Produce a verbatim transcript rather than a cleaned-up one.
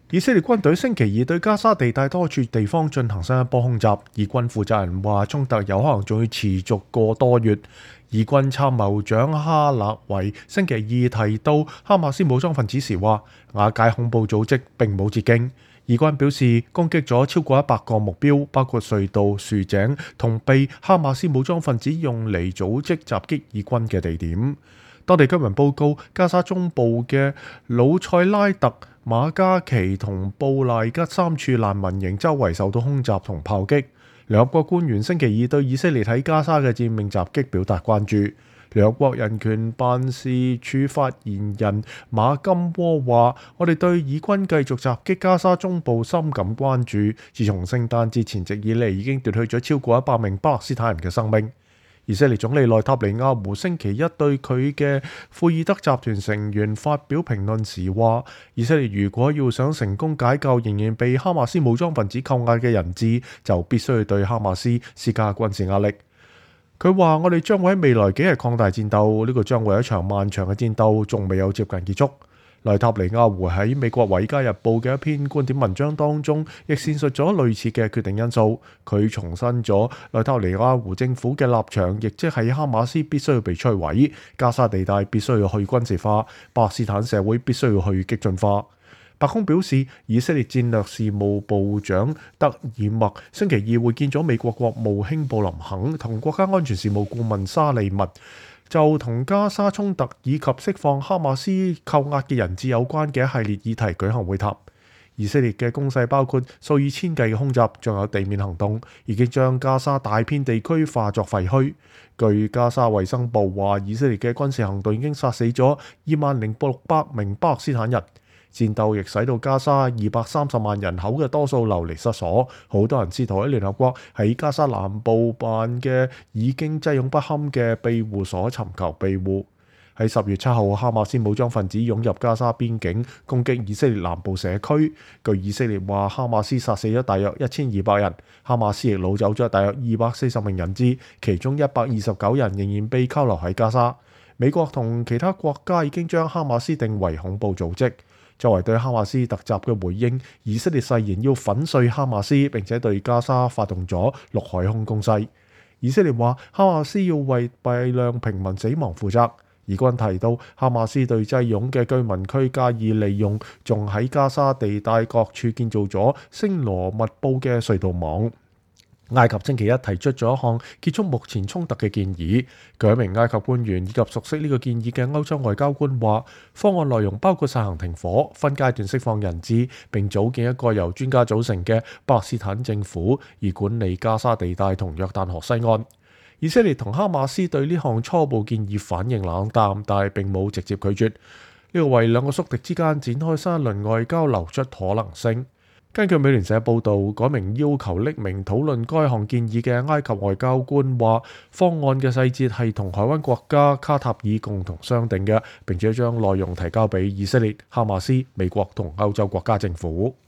以色列軍隊星期二對加沙地帶多處地方進行新一波空襲，以軍負責人話衝突有可能仲要持續個多月。以軍參謀長哈勒維星期二提到哈馬斯武裝分子時話，瓦解恐怖組織並冇捷徑。以軍表示攻擊咗超過一百個目標，包括隧道、豎井同被哈馬斯武裝分子用嚟組織襲擊以軍嘅地點。當地居民報告，加沙中部嘅魯塞拉特、馬加奇同布賴吉三處難民營周圍受到空襲同炮擊。聯合國官員星期二對以色列喺加沙嘅致命襲擊表達關注。聯合國人權辦事處發言人馬金窩話：我哋對以軍繼續襲擊加沙中部深感關注。自從聖誕節前夕以嚟，已經奪去咗超過一百名巴勒斯坦人嘅生命。以色列總理內塔尼亞胡星期一對佢嘅庫爾德集團成員發表評論時話：以色列如果要想成功解救仍然被哈馬斯武裝分子扣押嘅人質，就必須要對哈馬斯施加軍事壓力。佢話：我哋將會喺未來幾日擴大戰鬥，呢、這個將會係一場漫長嘅戰鬥，仲未有接近結束。內塔尼亞胡喺美國《維加日報》嘅一篇觀點文章當中，亦闡述咗類似嘅決定因素。佢重申咗內塔尼亞胡政府嘅立場，亦即係哈馬斯必須要被摧毀，加沙地帶必須要去軍事化，巴勒斯坦社會必須要去激進化。白宮表示，以色列戰略事務部長德爾默星期二會見咗美國國務卿布林肯同國家安全事務顧問沙利密，就同加沙衝突以及釋放哈馬斯扣押嘅人質有關嘅一系列議題舉行會談。以色列嘅攻勢包括數以千計嘅空襲，仲有地面行動，已經將加沙大片地區化作廢墟。據加沙衛生部話，以色列嘅軍事行動已經殺死咗二萬零六百名巴勒斯坦人。戰鬥亦使到加沙二百三十萬人口嘅多數流離失所，好多人試圖喺聯合國喺加沙南部辦嘅已經擠擁不堪嘅庇護所尋求庇護。喺十月七號，哈馬斯武裝分子湧入加沙邊境，攻擊以色列南部社區。據以色列話，哈馬斯殺死咗大約一千二百人，哈馬斯亦擄走咗大約二百四十名人質，其中一百二十九人仍然被扣留喺加沙。美國同其他國家已經將哈馬斯定為恐怖組織。作為對哈馬斯突襲嘅回應，以色列誓言要粉碎哈馬斯，並且對加沙發動咗陸海空攻勢。以色列話，哈馬斯要為大量平民死亡負責。以軍提到，哈馬斯對擠擁嘅居民區加以利用，仲喺加沙地帶各處建造咗星羅密布嘅隧道網。埃及星期一提出咗一項結束目前衝突嘅建議。據一名埃及官員以及熟悉呢個建議嘅歐洲外交官話，方案內容包括實行停火、分階段釋放人質，並組建一個由專家組成嘅巴勒斯坦政府，以管理加沙地帶同約旦河西岸。以色列同哈馬斯對呢項初步建議反應冷淡，但係並冇直接拒絕。呢個為兩個宿敵之間展開新一輪外交留出可能性。根據美聯社報導，該名要求匿名討論該項建議嘅埃及外交官話，方案嘅細節係同海灣國家卡塔爾共同商定嘅，並且將內容提交俾以色列、哈馬斯、美國同歐洲國家政府。